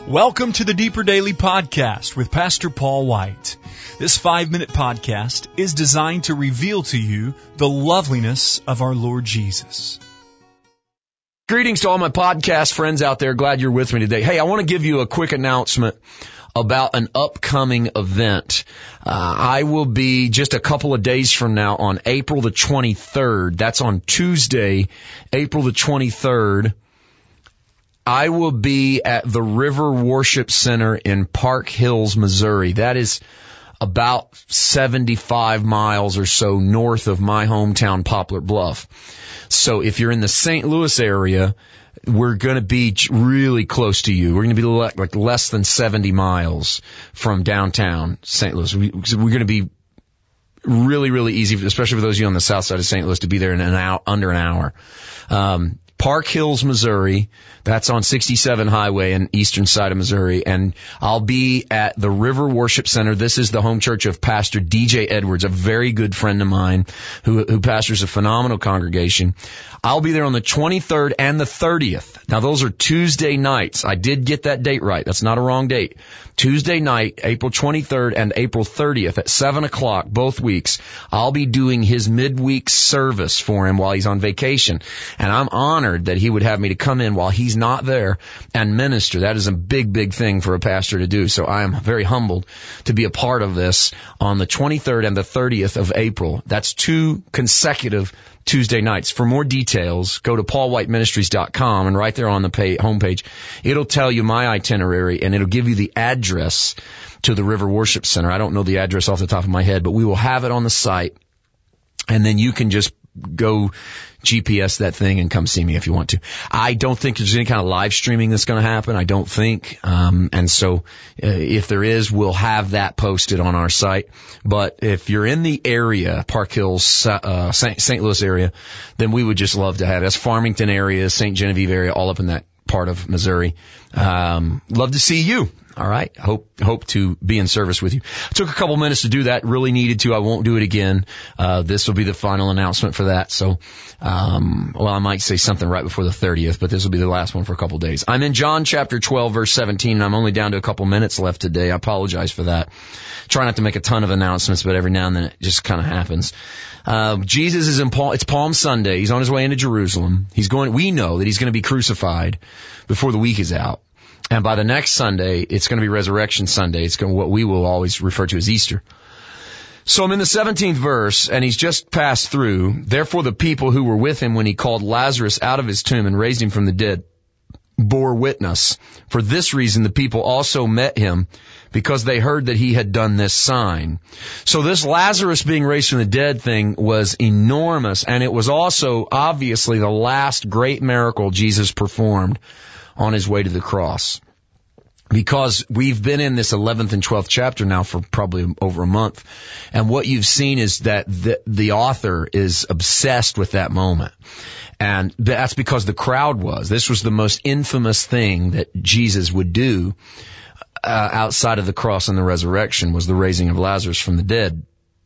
Welcome to the Deeper Daily Podcast with Pastor Paul White. This 5-minute podcast is designed to reveal to you the loveliness of our Lord Jesus. Greetings to all my podcast friends out there. Glad you're with me today. Hey, I want to give you a quick announcement about an upcoming event. I will be just a couple of days from now on April the 23rd. That's on Tuesday, April the 23rd. I will be at the River Worship Center in Park Hills, Missouri. That is about 75 miles or so north of my hometown, Poplar Bluff. So if you're in the St. Louis area, we're going to be really close to you. We're going to be like less than 70 miles from downtown St. Louis. We're going to be really, really easy, especially for those of you on the south side of St. Louis, to be there in under an hour. Park Hills, Missouri. That's on 67 Highway in eastern side of Missouri. And I'll be at the River Worship Center. This is the home church of Pastor DJ Edwards, a very good friend of mine who pastors a phenomenal congregation. I'll be there on the 23rd and the 30th. Now, those are Tuesday nights. I did get that date right. That's not a wrong date. Tuesday night, April 23rd and April 30th at 7 o'clock, both weeks. I'll be doing his midweek service for him while he's on vacation. And I'm honored that he would have me to come in while he's not there and minister. That is a big, big thing for a pastor to do. So I am very humbled to be a part of this on the 23rd and the 30th of April. That's 2 consecutive Tuesday nights. For more details, go to paulwhiteministries.com, and right there on the homepage, it'll tell you my itinerary and it'll give you the address to the River Worship Center. I don't know the address off the top of my head, but we will have it on the site, and then you can just go GPS that thing and come see me if you want to. I don't think there's any kind of live streaming that's going to happen. I don't think. And so if there is, we'll have that posted on our site. But if you're in the area, Park Hills, St. Louis area, then we would just love to have it. That's Farmington area, St. Genevieve area, all up in that part of Missouri. Love to see you. All right. Hope to be in service with you. I took a couple minutes to do that. Really needed to. I won't do it again. This will be the final announcement for that. So, I might say something right before the 30th, but this will be the last one for a couple days. I'm in John chapter 12, verse 17, and I'm only down to a couple minutes left today. I apologize for that. Try not to make a ton of announcements, but every now and then it just kind of happens. Jesus is it's Palm Sunday. He's on his way into Jerusalem. We know that he's going to be crucified before the week is out. And by the next Sunday, it's going to be Resurrection Sunday. It's going to what we will always refer to as Easter. So I'm in the 17th verse, and he's just passed through. Therefore, the people who were with him when he called Lazarus out of his tomb and raised him from the dead bore witness. For this reason, the people also met him, because they heard that he had done this sign. So this Lazarus being raised from the dead thing was enormous, and it was also obviously the last great miracle Jesus performed on his way to the cross. Because we've been in this 11th and 12th chapter now for probably over a month. And what you've seen is that the author is obsessed with that moment. And that's because the crowd was. This was the most infamous thing that Jesus would do outside of the cross and the resurrection, was the raising of Lazarus from the dead.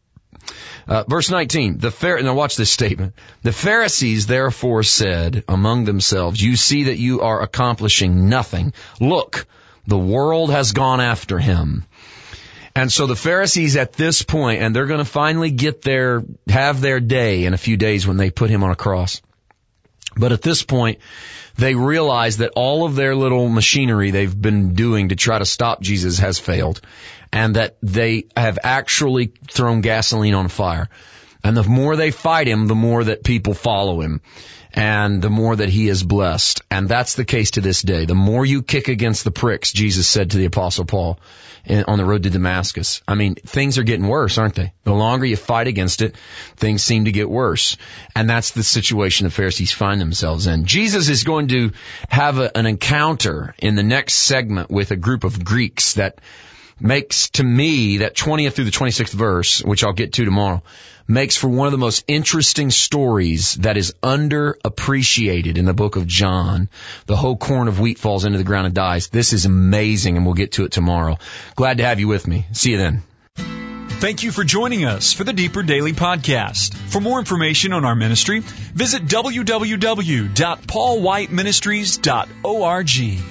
Verse 19, now watch this statement. The Pharisees therefore said among themselves, you see that you are accomplishing nothing. Look, the world has gone after him. And so the Pharisees at this point, and they're going to finally have their day in a few days when they put him on a cross. But at this point, they realize that all of their little machinery they've been doing to try to stop Jesus has failed, and that they have actually thrown gasoline on fire. And the more they fight him, the more that people follow him, and the more that he is blessed. And that's the case to this day. The more you kick against the pricks, Jesus said to the Apostle Paul on the road to Damascus. I mean, things are getting worse, aren't they? The longer you fight against it, things seem to get worse. And that's the situation the Pharisees find themselves in. Jesus is going to have an encounter in the next segment with a group of Greeks that makes, to me, that 20th through the 26th verse, which I'll get to tomorrow, makes for one of the most interesting stories that is underappreciated in the book of John. The whole corn of wheat falls into the ground and dies. This is amazing, and we'll get to it tomorrow. Glad to have you with me. See you then. Thank you for joining us for the Deeper Daily Podcast. For more information on our ministry, visit www.paulwhiteministries.org.